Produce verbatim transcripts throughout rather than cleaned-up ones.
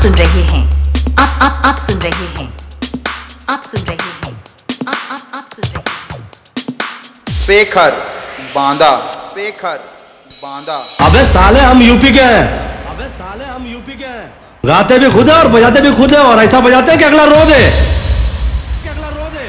सुन रहे हैं आप आप आप सुन रहे हैं आप सुन रहे हैं आप आप आप सुन रहे हैं शेखर बांदा शेखर बांदा। अबे साले हम यूपी के हैं। अबे साले हम यूपी के हैं। गाते भी खुद है और बजाते भी खुद है और ऐसा बजाते हैं कि अगला रो दे कि अगला रो दे।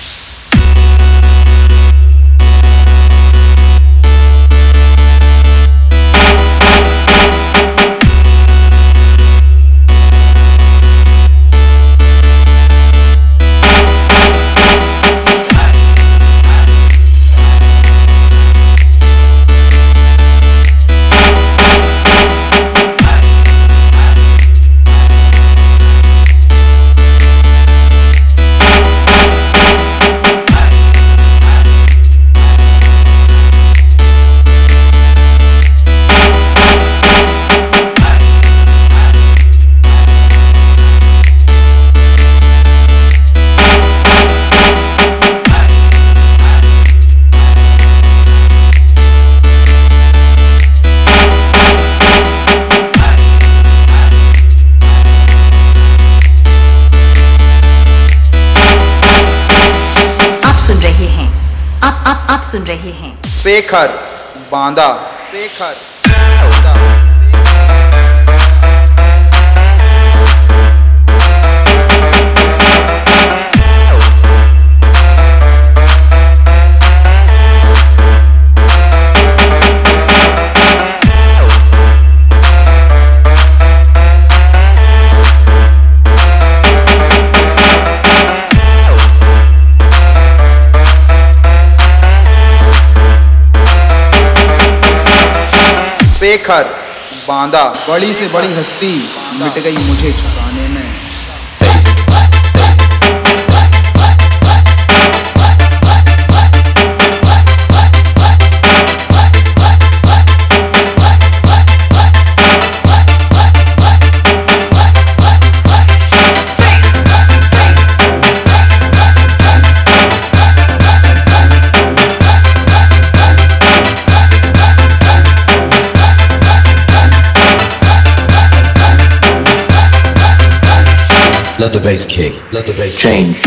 आप सुन रहे हैं शेखर बांदा शेखर बांदा। शेखर बांदा। बड़ी से बड़ी हस्ती मिट गई मुझे छुपाने में। Let the bass kick. Let the bass change.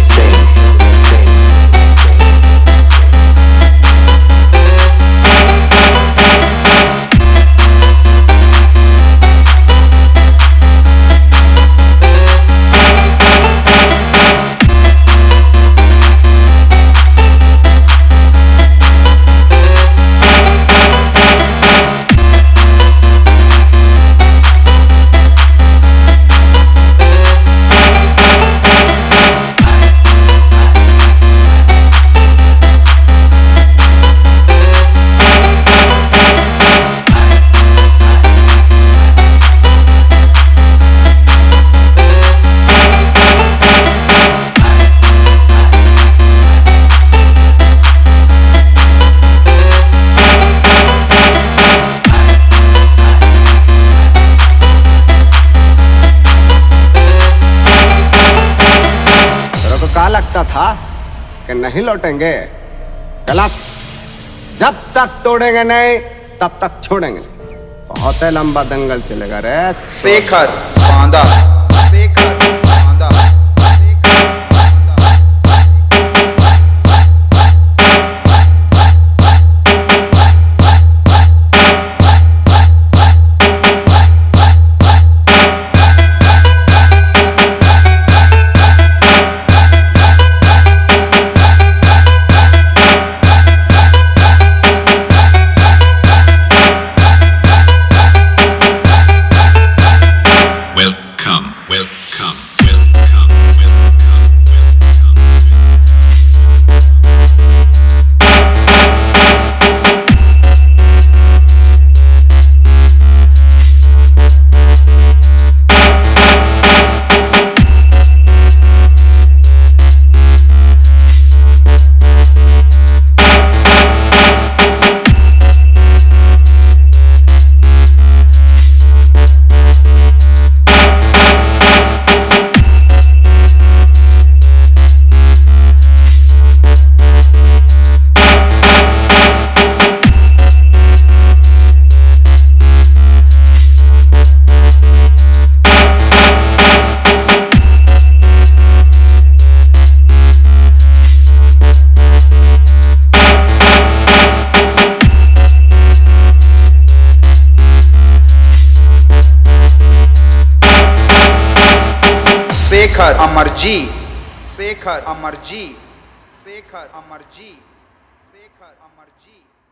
लगता था कि नहीं लौटेंगे, गलत। जब तक तोड़ेंगे नहीं तब तक छोड़ेंगे। बहुत ही लंबा दंगल चलेगा रे। शेखर बांदा शेखर बांदा। Welcome, welcome. शेखर अमरजीत शेखर अमरजीत शेखर अमरजीत शेखर अमरजीत